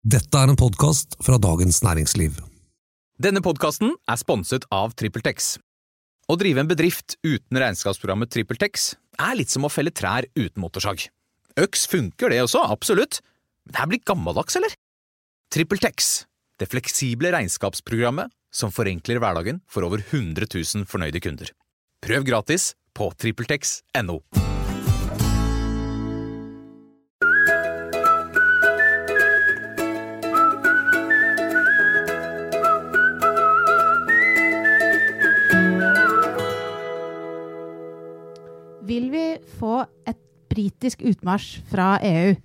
Dette en podcast fra Dagens Næringsliv. Denne podcasten sponset av TrippelTex. Å drive en bedrift uten regnskapsprogrammet TrippelTex litt som å felle trær uten motorsag. Øks funker det også, absolutt. Men det blitt gammeldags, eller? TrippelTex, det fleksible regnskapsprogrammet som forenkler hverdagen for over 100 000 fornøyde kunder. Prøv gratis på TrippelTex.no. Vil vi få et britisk utmarsj fra EU?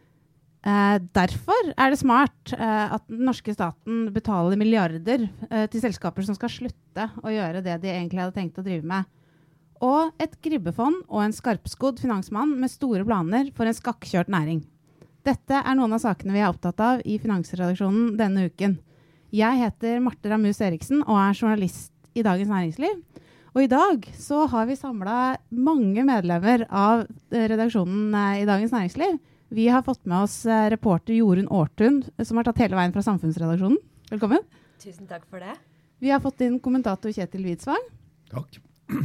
Derfor det smart at den norske staten betaler milliarder til selskaper som skal slutte å gjøre det de egentlig hadde tenkt å drive med. Og et gribbefond og en skarpskodd finansmann med store planer for en skakkjørt næring. Dette noen av sakene vi opptatt av i Finansredaksjonen denne uken. Jeg heter Marte Ramus Eriksen og journalist i Dagens Næringsliv. Og i dag så har vi samlet mange medlemmer av redaksjonen i Dagens Næringsliv. Vi har fått med oss reporter Jorunn Aartun, som har tatt hele veien fra samfunnsredaksjonen. Velkommen. Tusen takk for det. Vi har fått inn kommentator Kjetil Widsvang. Takk.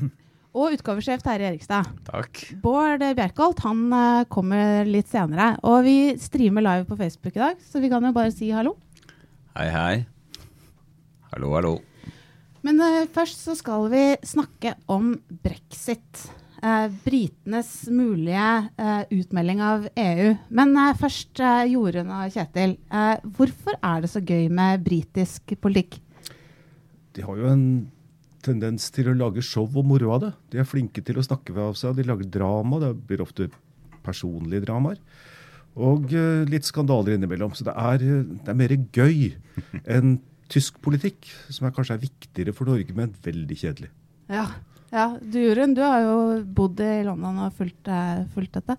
Og utgavesjef Terje Erikstad. Takk. Bård Bjerkholt, han kommer litt senere. Og vi streamer live på Facebook i dag, så vi kan jo bare si hallo. Hei, hei. Hallo, hallo. Men først så skal vi snakke om Brexit. Britenes mulige utmelding av EU. Men først Jorunn og Kjetil. Hvorfor det så gøy med britisk politikk? De har jo en tendens til å lage show og moro av det. De flinke til å snakke av seg. De lager drama. Det blir ofte personlige dramaer. Og litt skandaler innimellom. Så det er mer gøy enn tysk politikk, som kanskje viktigere for Norge, men veldig kjedelig. Ja. Du Jorunn, du har jo bodd i London og fulgt dette.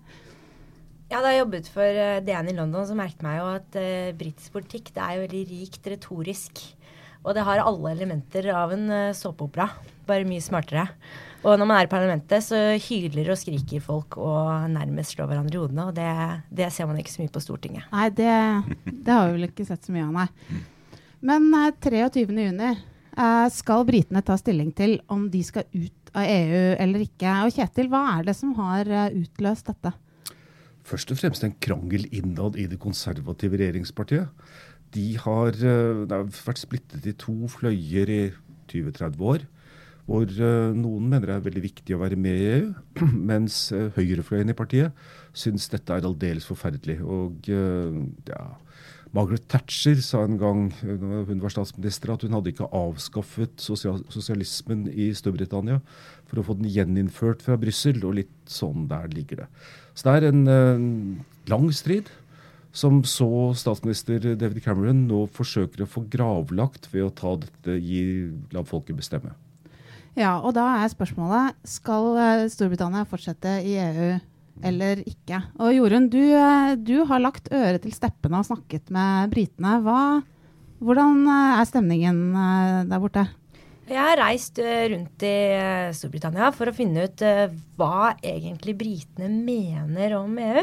Ja, da jeg jobbet for DN i London, så merket meg jo at britisk politikk, det jo veldig rikt retorisk. Og det har alle elementer av en såpeopera, bare mye smartere. Og når man i parlamentet, så hyler og skriker folk og nærmest slår hverandre i hodene, og det ser man ikke så mye på Stortinget. Nei, det har vi vel ikke sett så mye av, nei. Men 23. juni skal britene ta stilling til om de skal ut av EU eller ikke. Og Kjetil, hva det som har utløst dette? Først og fremst en krangel innad i det konservative regjeringspartiet. Det har vært splittet i to fløyer i 20-30 år, hvor noen mener det veldig viktig å være med i EU, mens høyrefløyen i partiet synes dette aldeles forferdelig. Og Margaret Thatcher sa en gang, når hun var statsminister, at hun hadde ikke avskaffet sosialismen i Storbritannia for å få den gjeninnført fra Brussel, og litt sånn der ligger det. Så det en lang strid, som så statsminister David Cameron nå forsøker å få gravlagt ved å ta dette, la folket bestemme. Ja, og da spørsmålet, skal Storbritannia fortsette i EU eller ikke? Og Jorunn, du har lagt øre til steppene og snakket med britene. Hvordan stemningen der borte? Jeg har reist rundt i Storbritannia for å finne ut hva egentlig britene mener om EU.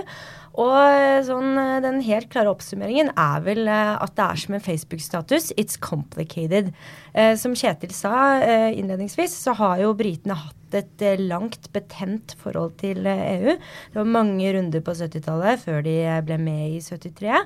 Og den helt klare oppsummeringen vel at det som en Facebook-status, it's complicated. Som Kjetil sa innledningsvis, så har jo britene hatt et langt betent forhold til EU. Det var mange runder på 70-tallet før de ble med i 73.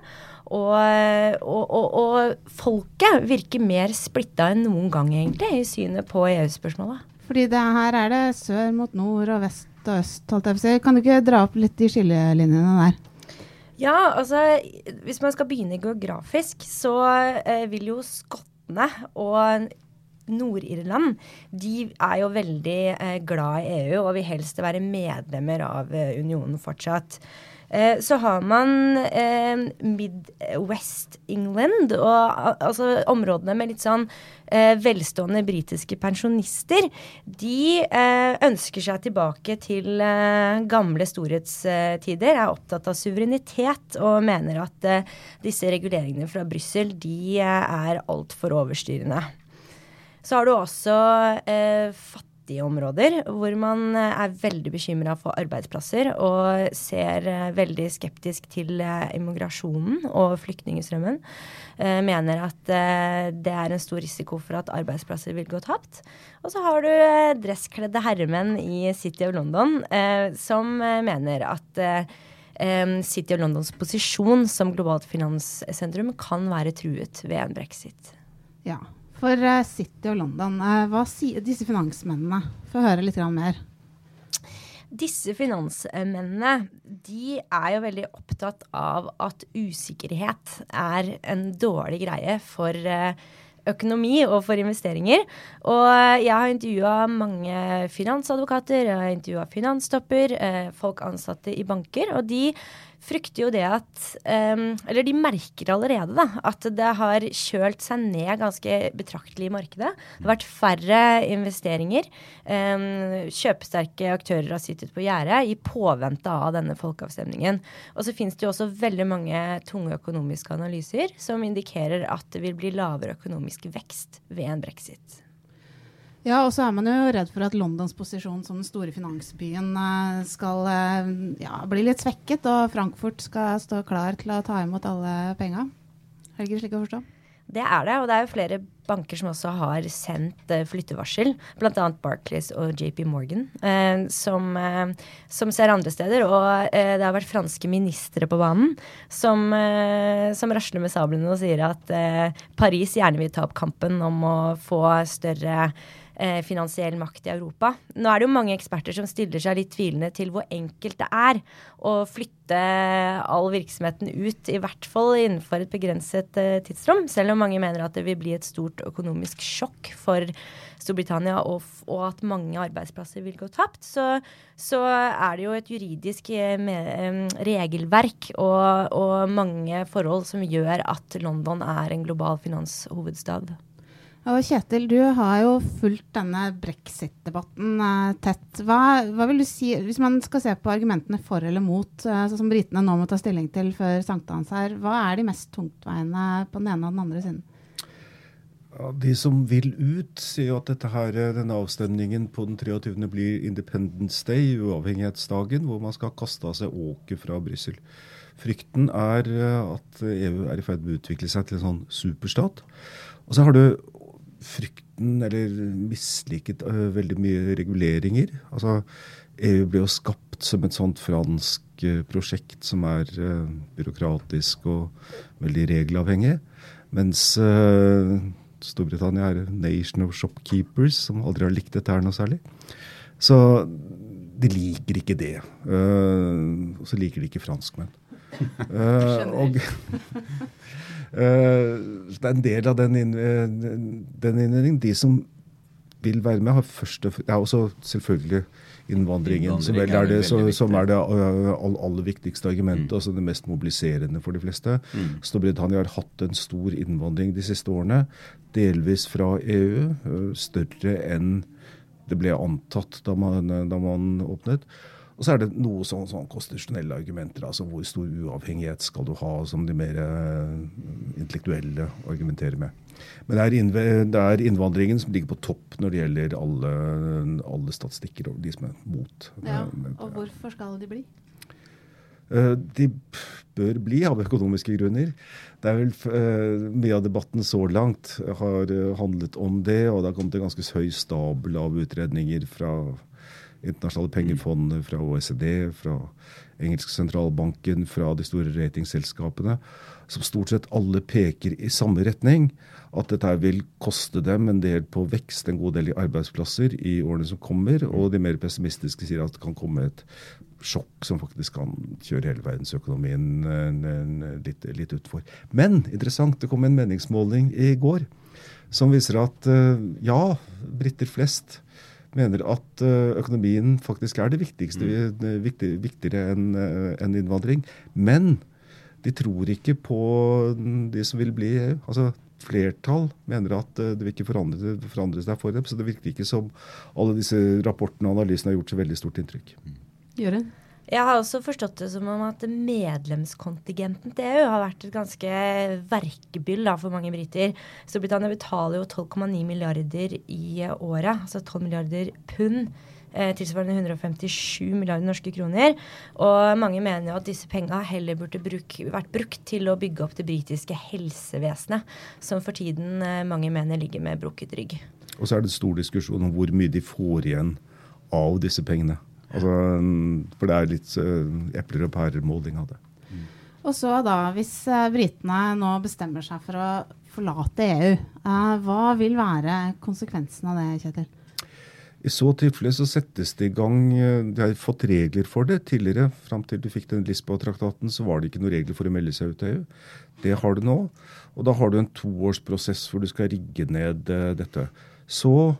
Og folket virker mer splittet enn noen gang egentlig i synet på EU-spørsmålet. Fordi her det sør mot nord og vest og øst, holdt jeg på å si. Kan du ikke dra opp litt de skillelinjene der? Ja, altså, hvis man skal begynne geografisk, så vil jo skottene og Nord-Irland, de jo veldig glad i EU og vil helst være medlemmer av unionen fortsatt. Så har man Mid-West England, og altså områdene med litt sånn velstående britiske pensjonister, de ønsker seg tilbake til gamle storhetstider, opptatt av suverenitet og mener at disse reguleringene fra Brussel, de alt for overstyrende. Så har du også viktige områder, hvor man veldig bekymret for arbeidsplasser og ser veldig skeptisk til immigrasjonen og flyktningstrømmen. Mener at det en stor risiko for at arbeidsplasser vil gå tapt. Og så har du dresskledde herremenn i City of London som mener at City of Londons posisjon som globalt finanssentrum kan være truet ved en Brexit. Ja, for City of London, hva sier disse finansmennene? Få høre litt mer. Disse finansmennene, de jo veldig opptatt av at usikkerhet en dårlig greie for økonomi og for investeringer. Og jeg har intervjuet mange finansadvokater, jeg har intervjuet finanstopper, folk ansatte i banker, og de frykter jo det at, eller de merker allerede da, at det har kjølt seg ned ganske betraktelig i markedet. Det har vært færre investeringer. Kjøpesterke aktører har sittet på gjerdet i påvente av denne folkeavstemningen. Og så finnes det jo også veldig mange tunge økonomiske analyser som indikerer at det vil bli lavere økonomisk vekst ved en Brexit. Ja, og så man jo redd for at Londons posisjon som den store finansbyen skal bli litt svekket, og Frankfurt skal stå klar til å ta imot alle penger. Det ikke slik å forstå? Det det, og det jo flere banker som også har sendt flyttevarsel, blant annet Barclays og JP Morgan, som ser andre steder, og det har vært franske ministre på banen som rasler med sablene og sier at Paris gjerne vil ta opp kampen om å få større finansiell makt i Europa. Nå det jo mange eksperter som stiller seg litt tvilende til hvor enkelt det å flytte all virksomheten ut, i hvert fall innenfor et begrenset tidsrom, selv om mange mener at det vil bli et stort økonomisk sjokk for Storbritannia og at mange arbeidsplasser vil gå tapt, så det jo et juridisk regelverk og mange forhold som gjør at London en global finanshovedstad. Og Kjetil, du har jo fulgt denne Brexit-debatten tett. Hva vil du si, hvis man skal se på argumentene for eller mot, sånn som britene nå må ta stilling til før sankthans her, hva de mest tungtveiende på den ene og den andre siden? Ja, de som vil ut sier jo at denne avstemningen på den 23. blir Independence Day, uavhengighetsdagen, hvor man skal kaste av seg åket fra Brussel. Frykten at EU i ferd med å utvikle seg til en sånn superstat. Og så har du frykten, eller misliket veldig mye reguleringer. Altså, EU ble jo skapt som et sånt fransk prosjekt som byråkratisk og veldig regelavhengig, mens Storbritannia nation of shopkeepers, som aldri har likt dette noe særlig. Så de liker ikke det. Og så liker de ikke franskmenn. Det en del av den innvendingen. De som vil være med, har først og fremst også selvfølgelig innvandringen, som det aller viktigste argumentet, altså det mest mobiliserende for de fleste. Storbritannia har hatt en stor innvandring de siste årene, delvis fra EU, større enn det ble antatt da man åpnet. Og så det noe sånn konstitusjonelle argumenter, altså hvor stor uavhengighet skal du ha, som de mer intellektuelle argumenterer med. Men det innvandringen som ligger på topp når det gjelder alle statistikker og de som mot. Ja, og hvorfor skal de bli? De bør bli av økonomiske grunner. Det vel mye av debatten så langt har handlet om det, og det har kommet en ganske høy stabel av utredninger fra internasjonale pengefondene, fra OECD, fra engelske sentralbanken, fra de store ratingselskapene, som stort sett alle peker i samme retning, at dette vil koste dem en del på vekst, en god del i arbeidsplasser i årene som kommer, og de mer pessimistiske sier at det kan komme et sjokk som faktisk kan kjøre hele verdensøkonomien litt utfor. Men interessant, det kom en meningsmåling i går, som viser at britter flest mener at økonomien faktisk det viktigste, viktigere enn innvandring. Men de tror ikke på de som vil bli EU. Altså flertall mener at det vil ikke forandre seg for dem, så det virker ikke som alle disse rapportene og analysene har gjort så veldig stort inntrykk. Jørgen? Jeg har også forstått det som om at medlemskontingenten til EU har vært et ganske verkebyll for mange briter. Storbritannia betaler jo 12,9 milliarder i året, altså 12 milliarder pund, tilsvarende 157 milliarder norske kroner. Og mange mener jo at disse pengene heller burde vært brukt til å bygge opp det britiske helsevesenet, som for tiden mange mener ligger med brukket rygg. Og så det stor diskusjon om hvor mye de får igjen av disse pengene. Altså, for det litt epler og pærer-måling av det. Og så da, hvis britene nå bestemmer seg for å forlate EU, hva vil være konsekvensen av det, Kjetil? I så tilfelle så settes det i gang, de har fått regler for det tidligere. Frem til du fikk den Lisboa-traktaten så var det ikke noen regler for å melde seg ut av EU. Det har du nå, og da har du en 2-årsprosess hvor du skal rigge ned dette. Så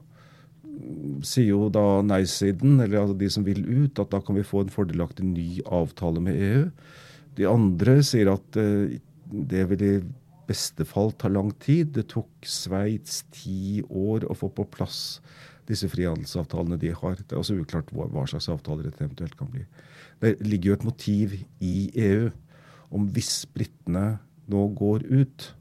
sier jo da nei-siden, eller altså de som vil ut, at da kan vi få en fordelaktig ny avtale med EU. De andre sier at det vil i beste fall ta lang tid. Det tok Sveits 10 år å få på plass disse frihandelsavtalene de har. Det også uklart hva slags avtaler det eventuelt kan bli. Det ligger jo et motiv i EU om hvis britene nå går ut.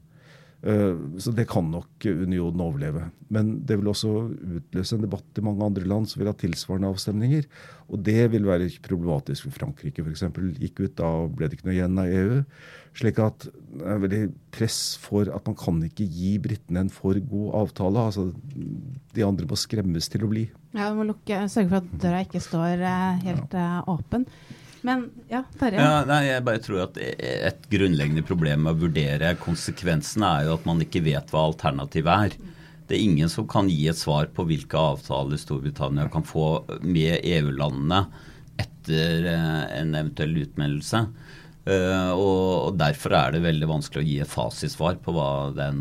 Så det kan nok unionen overleve. Men det vil også utløse en debatt i mange andre land som vil ha tilsvarende avstemninger. Og det vil være problematisk for Frankrike, for eksempel. Gikk ut, da ble det ikke noe igjen av EU. Slik at det veldig press for at man kan ikke gi britene en for god avtale. Altså, de andre må skremmes til å bli. Ja, du må sørge for at døra ikke står helt åpen. Men, ja, Terje. Ja, nei, jeg bare tror at et grunnleggende problem med å vurdere konsekvensene jo at man ikke vet hva alternativet Det ingen som kan gi et svar på hvilke avtaler Storbritannia kan få med EU-landene etter en eventuell utmeldelse. Og derfor det veldig vanskelig å gi et fasitsvar på hva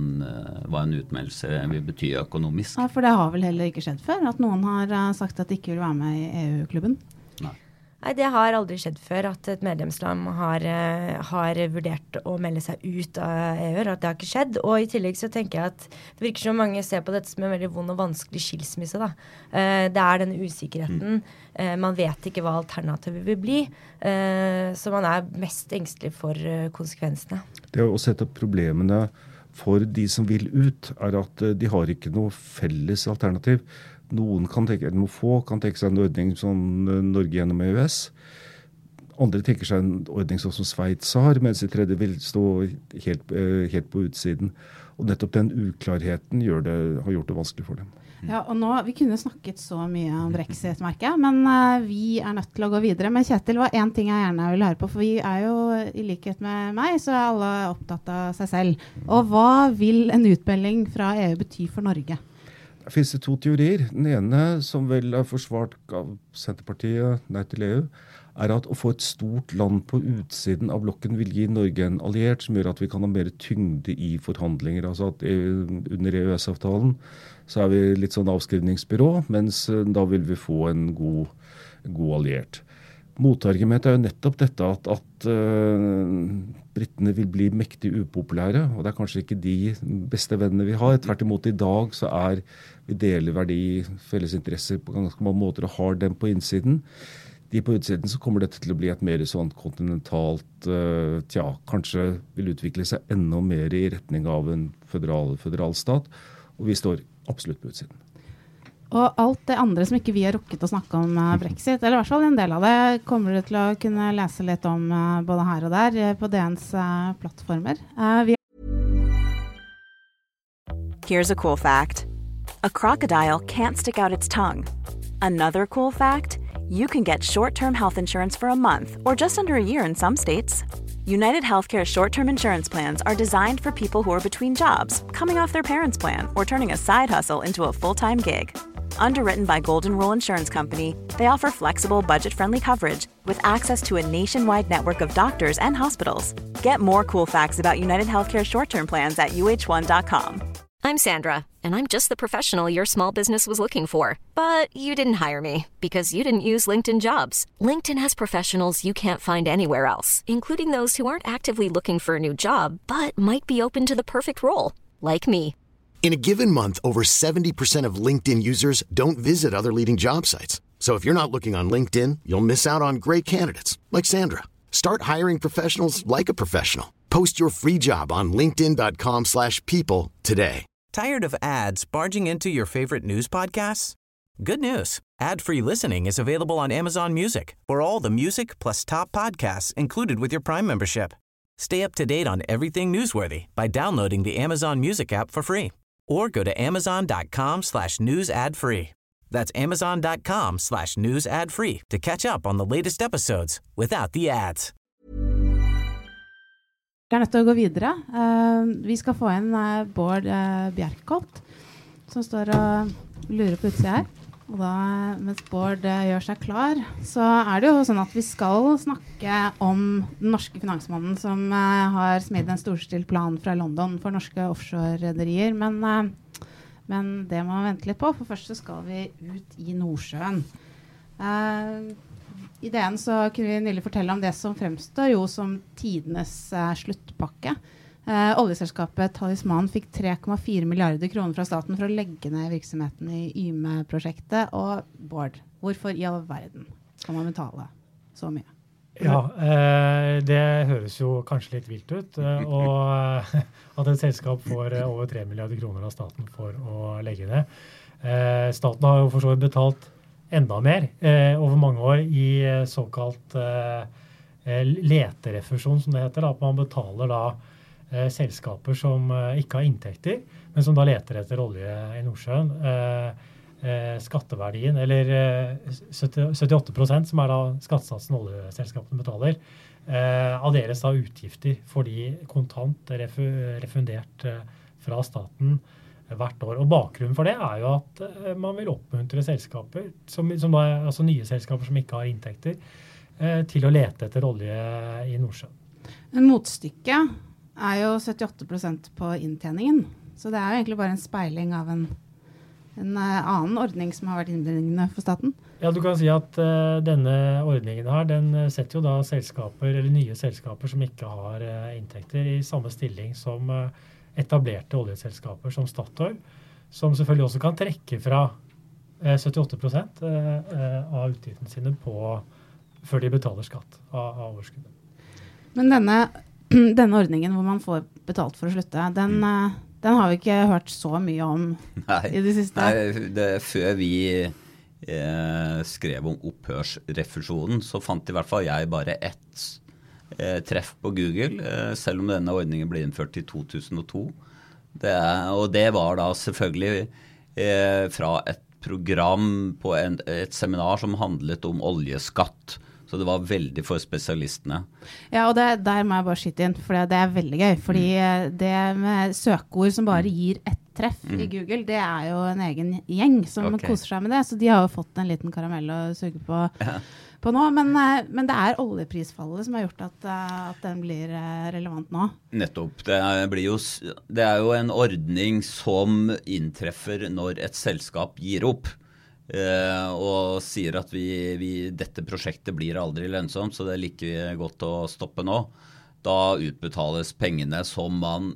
en utmeldelse vil bety økonomisk. Ja, for det har vel heller ikke skjedd før, at noen har sagt at de ikke vil være med i EU-klubben? Nei, det har aldri skjedd før at et medlemsland har vurdert å melde seg ut av EU, at det har ikke skjedd. Og i tillegg så tenker jeg at det virker som mange ser på dette som en veldig vond og vanskelig skilsmisse. Da. Det denne usikkerheten. Man vet ikke hva alternativet vil bli, så man mest engstelig for konsekvensene. Det å sette opp problemene for de som vil ut, at de har ikke noe felles alternativ. Noen kan tenke seg en ordning som Norge gjennom EØS. Andre tenker seg en ordning som Sveits har, mens de tredje vil stå helt på utsiden. Og nettopp den uklarheten har gjort det vanskelig for dem. Ja, og nå, vi kunne snakket så mye om Brexit, merker jeg, men vi nødt til å gå videre. Men Kjetil, var en ting jeg gjerne vil høre på, for vi jo i likhet med meg, så alle opptatt av seg selv. Og hva vil en utmelding fra EU bety for Norge? Det finnes 2 teorier. Den ene, som vel forsvart av Senterpartiet, nei til EU, at å få et stort land på utsiden av blokken vil gi Norge en alliert som gjør at vi kan ha mer tyngde i forhandlinger. Altså at under EØS-avtalen så vi litt sånn avskrivningsbyrå, mens da vil vi få en god alliert. Motargumentet jo nettopp dette at brittene vil bli mektig upopulære, og det kanskje ikke de beste vennene vi har. Tvert imot i dag så vi deler verdi, felles interesser på ganske mange måter og har dem på innsiden. De på utsiden så kommer dette til å bli et mer sånn kontinentalt, kanskje vil utvikle seg enda mer i retning av en føderalstat, og vi står absolutt på utsiden. Og alt det andre som ikke vi har rukket å snakke om Brexit, eller i hvert fall en del av det, kommer du til å kunne lese litt om både her og der på DNs plattformer. Here's a cool fact. A crocodile can't stick out its tongue. Another cool fact, you can get short-term health insurance for a month or just under a year in some states. United Healthcare short-term insurance plans are designed for people who are between jobs, coming off their parents' plan, or turning a side hustle into a full-time gig. Underwritten by Golden Rule Insurance Company, they offer flexible, budget-friendly coverage with access to a nationwide network of doctors and hospitals. Get more cool facts about United Healthcare short-term plans at uh1.com. I'm Sandra, and I'm just the professional your small business was looking for. But you didn't hire me because you didn't use LinkedIn Jobs. LinkedIn has professionals you can't find anywhere else, including those who aren't actively looking for a new job, but might be open to the perfect role, like me. In a given month, over 70% of LinkedIn users don't visit other leading job sites. So if you're not looking on LinkedIn, you'll miss out on great candidates like Sandra. Start hiring professionals like a professional. Post your free job on linkedin.com/people today. Tired of ads barging into your favorite news podcasts? Good news. Ad-free listening is available on Amazon Music for all the music plus top podcasts included with your Prime membership. Stay up to date on everything newsworthy by downloading the Amazon Music app for free or go to amazon.com/news ad free. That's amazon.com/news ad free to catch up on the latest episodes without the ads. Jeg nødt til å gå videre. Vi skal få inn Bård Bjerkholt, som står og lurer på utsida her. Og da, mens Bård gjør seg klar, så det jo sånn at vi skal snakke om den norske finansmannen som har smidd en storstilt plan fra London for norske offshore-rederier. Men det må vi vente litt på, for først så skal vi ut i Nordsjøen. I DN så kunne vi nylig fortelle om det som fremstår jo som tidenes sluttpakke. Oljeselskapet Talisman fikk 3,4 milliarder kroner fra staten for å legge ned virksomheten i Yme-prosjektet. Og Bård, hvorfor i all verden skal man betale så mye? Ja, det høres jo kanskje litt vilt ut, og at et selskap får over 3 milliarder kroner av staten for å legge ned. Staten har jo for så vidt betalt enda mer over mange år i såkalt leterefusjon, som det heter, at man betaler da selskaper som ikke har inntekter, men som da leter etter olje i Nordsjøen. Skatteverdien, eller 78%, som da skattesatsen oljeselskapene betaler, av deres da utgifter fordi kontant refundert fra staten hvert år. Og bakgrunnen for det jo at man vil oppmuntre selskaper, altså nye selskaper som ikke har inntekter, til å lete etter olje i Nordsjøen. En motstykke jo 78% på inntjeningen, så det jo egentlig bare en speiling av en annen ordning som har vært innbringende for staten. Ja, du kan si at denne ordningen her, den setter jo da selskaper, eller nye selskaper som ikke har inntekter i samme stilling som etablerte oljeselskaper som Statoil, som selvfølgelig også kan trekke fra 78% av utgiftene sine før de betaler skatt av overskuddet. Men denne ordningen hvor man får betalt for å slutte, den har vi ikke hørt så mye om i det siste. Nei, før vi skrev om opphørsrefusjonen, så fant i hvert fall jeg bare ett treff på Google, selv om denne ordningen ble innført i 2002. Og det var da selvfølgelig fra et program på et seminar som handlet om oljeskatt. Så det var veldig for spesialistene. Ja, og der må jeg bare skyte inn, for det veldig gøy. Fordi det med søkeord som bare gir ett treff i Google, det jo en egen gjeng som koser seg med det. Så de har jo fått en liten karamell å suge på nå. Men det oljeprisfallet som har gjort at den blir relevant nå. Nettopp. Det jo en ordning som inntreffer når et selskap gir opp. Og sier at dette prosjektet blir aldri lønnsomt, så det like godt å stoppe nå. Da utbetales pengene som man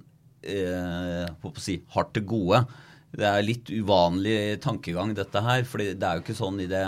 har til gode. Det litt uvanlig tankegang dette her, for det jo ikke sånn i det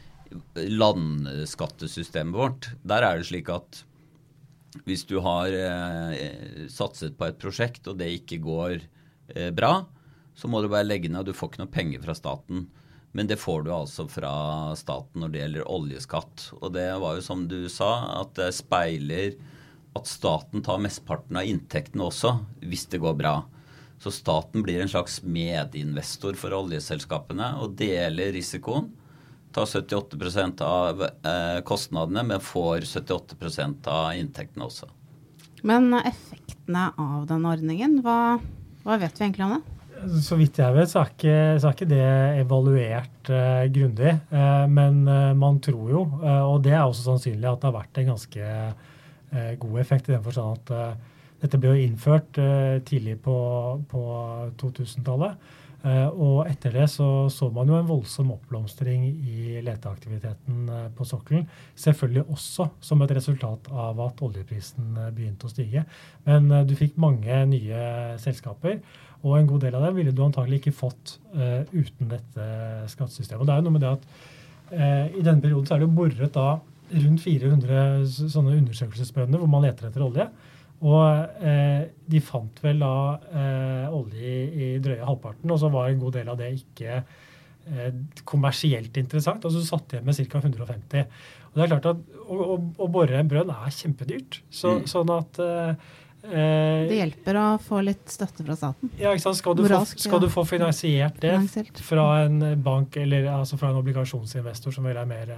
landskattesystemet vårt. Der det slik at hvis du har satset på et prosjekt, og det ikke går bra, så må du bare legge ned, og du får ikke noe penger fra staten. Men det får du altså fra staten når det gjelder oljeskatt. Og det var jo som du sa, at det speiler at staten tar mestparten av inntektene også, hvis det går bra. Så staten blir en slags medinvestor for oljeselskapene og deler risikoen. Tar 78% av kostnadene, men får 78% av inntektene også. Men effektene av den ordningen, hva vet vi egentlig om det? Så vidt jeg vet, så ikke det evaluert grundig, men man tror jo, og det også sannsynlig at det har vært en ganske god effekt i den forstand at dette ble jo innført tidlig på 2000-tallet, og etter det så man jo en voldsom oppblomstring i leteaktiviteten på sokkelen, selvfølgelig også som et resultat av at oljeprisen begynte å stige. Men du fikk mange nye selskaper, og en god del av det ville du antagelig ikke fått uten dette skattesystemet. Og det jo noe med det at I denne perioden så det jo boret da rundt 400 sånne undersøkelsesbrønner hvor man leter etter olje. Og de fant vel da olje i drøye halvparten, og så var en god del av det ikke kommersielt interessant, og så satt jeg med ca. 150. Og det klart at å bore en brønn kjempedyrt. Sånn at det hjelper å få litt støtte fra staten. Ja, ikke sant? Skal du få finansiert det fra en bank, eller altså fra en obligasjonsinvestor som vel mer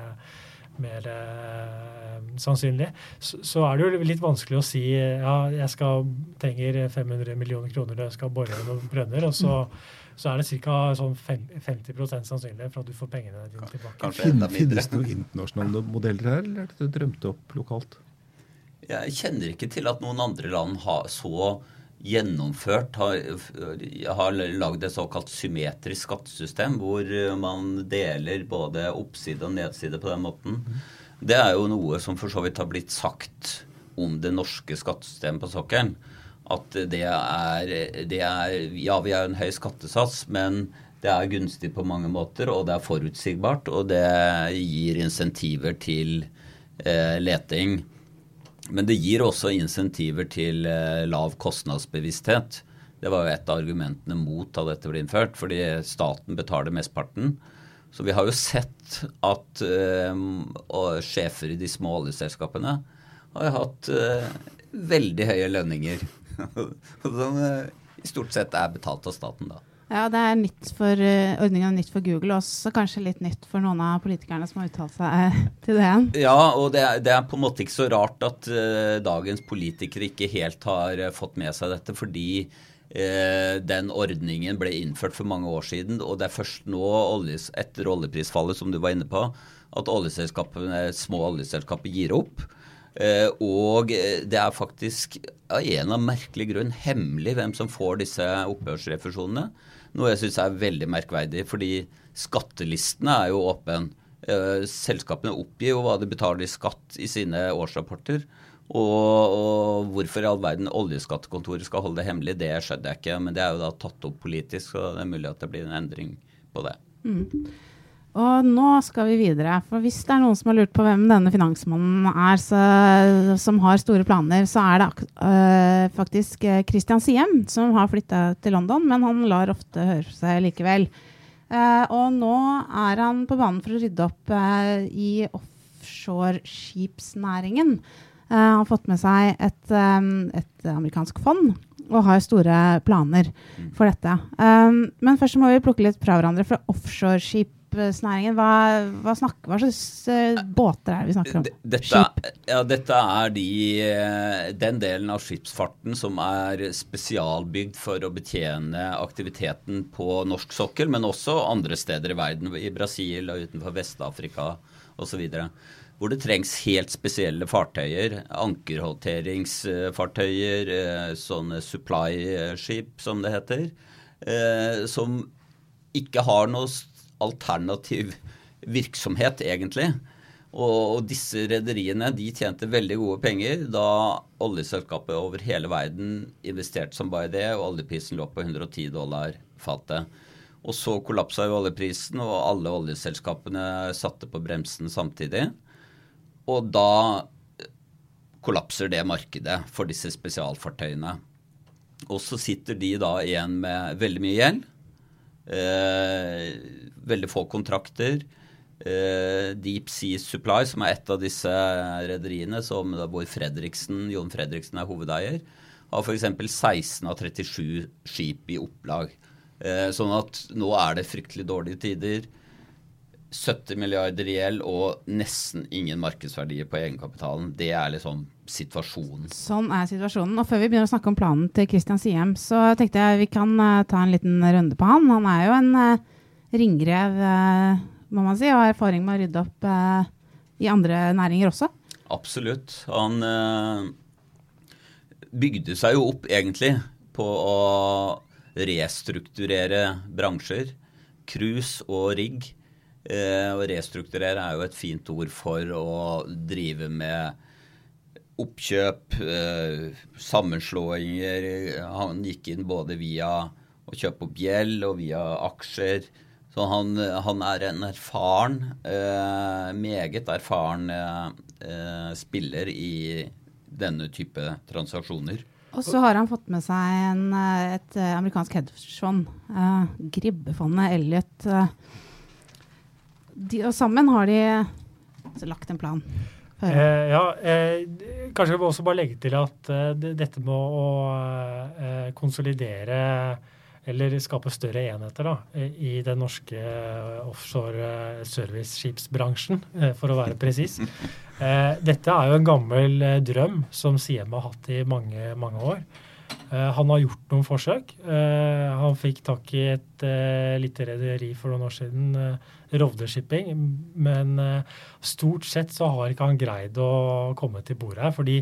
sannsynlig, så det jo litt vanskelig å si ja, jeg trenger 500 millioner kroner, jeg skal bore noen brønner, og så det cirka sånn 50% sannsynlig for at du får pengene dine tilbake. Finnes det noen internasjonale modeller her, eller det drømt opp lokalt? Jeg kjenner ikke til at noen andre land har så gjennomført, har laget et såkalt symmetrisk skattesystem, hvor man deler både oppside og nedside på den måten. Det jo noe som for så vidt har blitt sagt om det norske skattesystemet på sokkelen. At det ja, vi har en høy skattesats, men det gunstig på mange måter, og det forutsigbart, og det gir insentiver til leting. Men det gir også insentiver til lav kostnadsbevissthet. Det var jo et av argumentene mot da dette ble innført, fordi staten betaler mestparten. Så vi har jo sett at sjefer i de små oljeselskapene har hatt veldig høye lønninger, som i stort sett betalt av staten da. Ja, det ordningen nytt for Google, også kanskje litt nytt for noen av politikerne som har uttalt seg til det igjen. Ja, og det på en måte ikke så rart at dagens politikere ikke helt har fått med seg dette, fordi den ordningen ble innført for mange år siden, og det først nå, etter oljeprisfallet som du var inne på, at små oljeselskaper gir opp. Og det faktisk av en av merkelige grunn hemmelig hvem som får disse oppgjørsrefusjonene. Noe jeg synes veldig merkverdig, fordi skattelistene jo åpen. Selskapene oppgir jo hva de betaler i skatt i sine årsrapporter, og hvorfor i all verden oljeskattekontoret skal holde det hemmelig, det skjønner jeg ikke, men det jo da tatt opp politisk, så det mulig at det blir en endring på det. Og nå skal vi videre, for hvis det noen som har lurt på hvem denne finansmannen som har store planer, så det faktisk Christian Siem som har flyttet til London, men han lar ofte høre seg likevel. Og nå han på banen for å rydde opp i offshore-skipsnæringen. Han har fått med seg et amerikansk fond, og har store planer for dette. Men først så må vi plukke litt fra hverandre fra offshore-skipsnæringen. Hva slags båter vi snakker om? Dette den delen av skipsfarten som spesialbygd for å betjene aktiviteten på norsk sokkel, men også andre steder i verden, i Brasil og utenfor Vest-Afrika og så videre. Hvor det trengs helt spesielle fartøyer, ankerhåndteringsfartøyer, sånne supply-skip som det heter, som ikke har noe alternativ virksomhet egentlig. Og disse rederiene, de tjente veldig gode penger da oljeselskapet over hele verden investerte som bare det, og oljeprisen lå på $110 fatet. Og så kollapset jo oljeprisen, og alle oljeselskapene satte på bremsen samtidig. Og da kollapser det markedet for disse spesialfartøyene. Og så sitter de da igjen med veldig mye gjeld, veldig få kontrakter. Deep Sea Supply, som et av disse rederiene, hvor Jon Fredriksen hovedeier, har for eksempel 16 av 37 skip i opplag. Sånn at nå det fryktelig dårlige tider. 70 milliarder i gjeld og nesten ingen markedsverdier på egenkapitalen. Det liksom situasjonen. Sånn situasjonen. Og før vi begynner å snakke om planen til Christian Siem, så tenkte jeg vi kan ta en liten runde på han. Han jo en ringrev, må man si, og har erfaring med å rydde opp i andre næringer også. Absolutt. Han bygde seg jo opp egentlig på å restrukturere bransjer, cruise og rigg. Og restrukturere jo et fint ord for å drive med oppkjøp, sammenslåinger. Han gikk inn både via å kjøpe opp gjeld og via aksjer, Så han en erfaren, meget erfaren spiller I denne type transaksjoner. Og så har han fått med seg et amerikansk hedgefond, Gribbefondet Elliott. Og sammen har de lagt en plan. Kanskje vi også bare legge til at dette med å konsolidere eller skape større enheter I den norske offshore serviceskipsbransjen, for å være presis. Dette jo en gammel drøm som Siem har hatt I mange, mange år. Han har gjort noen forsøk. Han fikk tak I et lite rederi for noen år siden, Rovde Shipping, men stort sett så har ikke han greid å komme til bordet her, fordi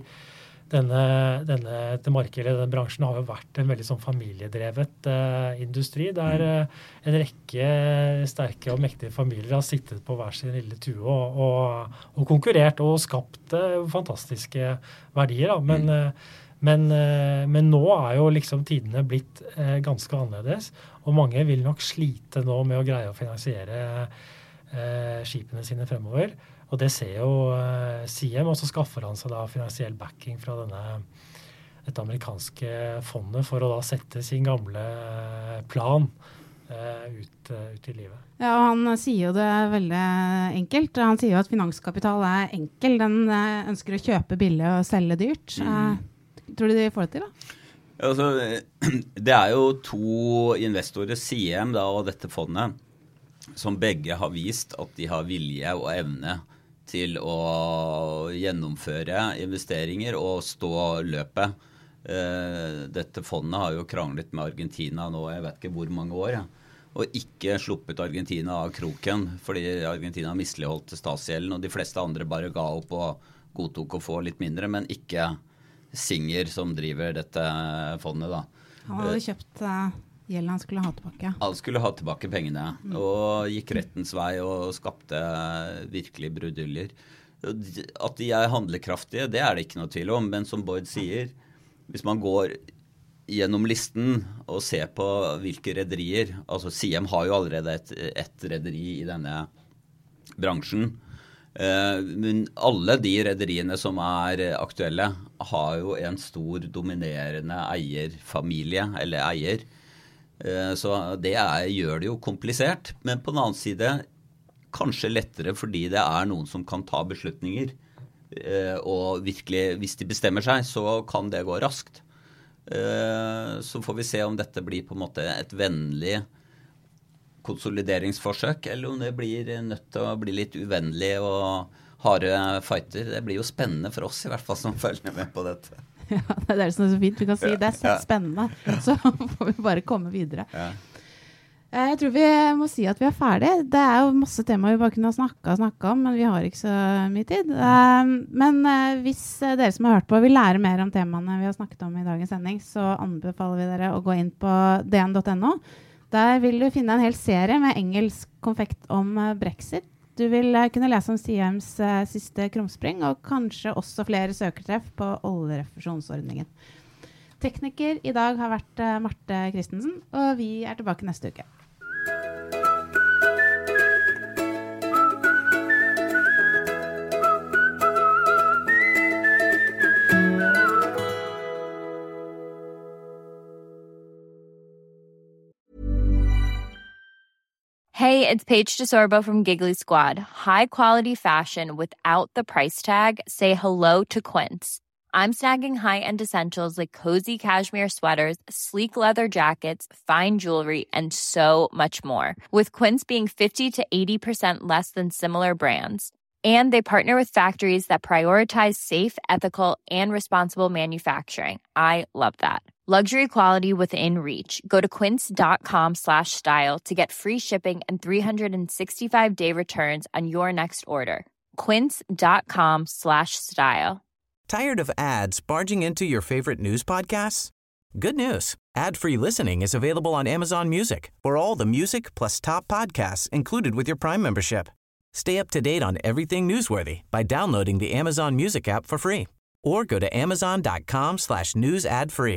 dette markedet, denne bransjen har jo vært en veldig sånn familiedrevet industri, der en rekke sterke og mektige familier har sittet på hver sin lille tue og konkurrert og skapt fantastiske verdier. Men nå jo liksom tidene blitt ganske annerledes, og mange vil nok slite nå med å greie å finansiere skipene sine fremover. Og det ser jo Siem, og så skaffer han seg da finansiell backing fra dette amerikanske fondet for å da sette sin gamle plan ut I livet. Ja, og han sier jo det veldig enkelt. Han sier jo at finanskapital enkel. Den ønsker å kjøpe billig og selge dyrt. Tror du de får det til da? Altså, det jo 2 investorer, Siem da, og dette fondet, som begge har vist at de har vilje og evne til å gjennomføre investeringer og stå løpet. Dette fondet har jo kranglet med Argentina nå, jeg vet ikke hvor mange år, og ikke sluppet Argentina av kroken, fordi Argentina misligholdt statsgjelden, og de fleste andre bare ga opp og godtok å få litt mindre, men ikke Singer som driver dette fondet da. Han hadde kjøpt gjelden han skulle ha tilbake. Han skulle ha tilbake pengene, og gikk rettens vei og skapte virkelig bruduljer. At de handlekraftige, det det ikke noe tvil om, men som Bård sier, hvis man går gjennom listen og ser på hvilke rederier, altså Siem har jo allerede et rederi I denne bransjen, men alle de rederiene som aktuelle har jo en stor dominerende eierfamilie eller eier, så det gjør det jo komplisert, men på den annen side kanskje lettere fordi det noen som kan ta beslutninger, og virkelig, hvis de bestemmer seg, så kan det gå raskt. Så får vi se om dette blir på en måte et vennlig konsolideringsforsøk, eller om det blir nødt til å bli litt uvennlig og harde fighter. Det blir jo spennende for oss I hvert fall som følger med på dette. Ja, det som så fint. Vi kan si det spennende, så får vi bare komme videre. Ja. Jeg tror vi må si at vi ferdig. Det jo masse temaer vi bare kunne snakke om, men vi har ikke så mye tid. Men hvis dere som har hørt på vil lære mer om temaene vi har snakket om I dagens sending, så anbefaler vi dere å gå inn på dn.no. Der vil du finne en hel serie med engelsk konfekt om Brexit. Du vil kunne lese om Siems siste krumspring, og kanskje også flere søkertreff på oljerefusjonsordningen. Tekniker I dag har vært Marte Christensen, og vi tilbake neste uke. Hey, it's Paige DeSorbo from Giggly Squad. High quality fashion without the price tag. Say hello to Quince. I'm snagging high-end essentials like cozy cashmere sweaters, sleek leather jackets, fine jewelry, and so much more. With Quince being 50 to 80% less than similar brands. And they partner with factories that prioritize safe, ethical, and responsible manufacturing. I love that. Luxury quality within reach. Go to quince.com/style to get free shipping and 365-day returns on your next order. Quince.com/style. Tired of ads barging into your favorite news podcasts? Good news. Ad-free listening is available on Amazon Music for all the music plus top podcasts included with your Prime membership. Stay up to date on everything newsworthy by downloading the Amazon Music app for free or go to amazon.com/news ad free.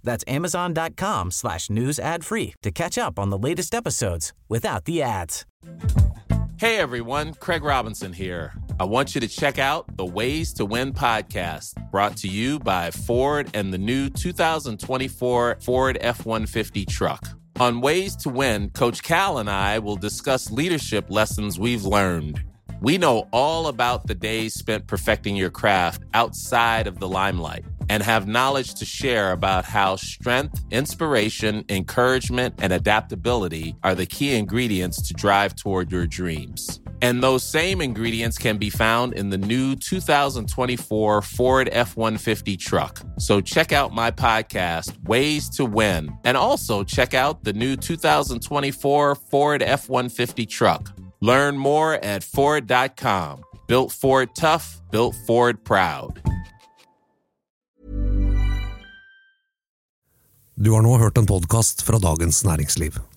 That's Amazon.com/news ad free to catch up on the latest episodes without the ads. Hey everyone, Craig Robinson here. I want you to check out the Ways to Win podcast, brought to you by Ford and the new 2024 Ford F-150 truck. On Ways to Win, Coach Cal and I will discuss leadership lessons we've learned. We know all about the days spent perfecting your craft outside of the limelight and have knowledge to share about how strength, inspiration, encouragement, and adaptability are the key ingredients to drive toward your dreams. And those same ingredients can be found in the new 2024 Ford F-150 truck. So check out my podcast, Ways to Win, and also check out the new 2024 Ford F-150 truck. Learn more at Ford.com. Built Ford tough, built Ford proud. Du har nå hørt en podcast fra Dagens Næringsliv.